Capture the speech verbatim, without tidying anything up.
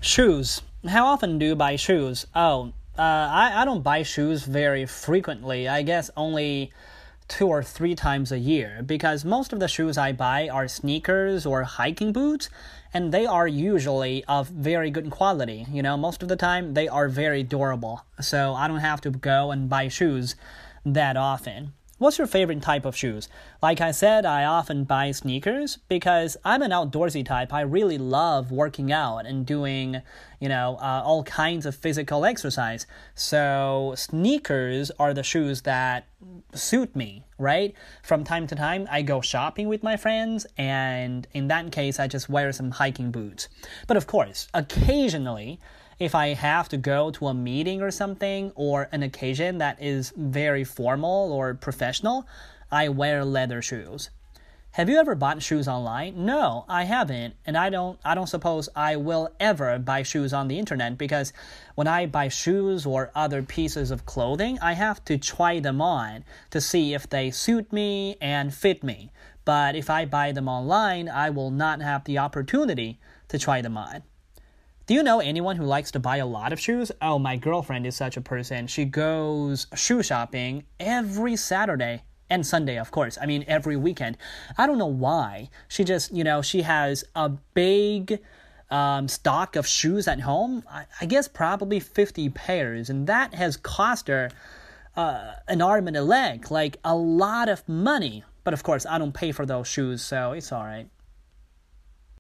Shoes. How often do you buy shoes? Oh, uh, I, I don't buy shoes very frequently. I guess only two or three times a year because most of the shoes I buy are sneakers or hiking boots, and they are usually of very good quality. You know, most of the time they are very durable, so I don't have to go and buy shoes that often. What's your favorite type of shoes? Like I said, I often buy sneakers because I'm an outdoorsy type. I really love working out and doing, you know, uh, all kinds of physical exercise. So sneakers are the shoes that suit me, right? From time to time, I go shopping with my friends, and in that case, I just wear some hiking boots. But of course, occasionally, if I have to go to a meeting or something, or an occasion that is very formal or professional, I wear leather shoes. Have you ever bought shoes online? No, I haven't, and I don't I don't suppose I will ever buy shoes on the internet because when I buy shoes or other pieces of clothing, I have to try them on to see if they suit me and fit me. But if I buy them online, I will not have the opportunity to try them on. Do you know anyone who likes to buy a lot of shoes? Oh, my girlfriend is such a person. She goes shoe shopping every Saturday and Sunday, of course. I mean, every weekend. I don't know why. She just, you know, she has a big um, stock of shoes at home. I, I guess probably fifty pairs. And that has cost her uh, an arm and a leg, like a lot of money. But of course, I don't pay for those shoes, so it's all right.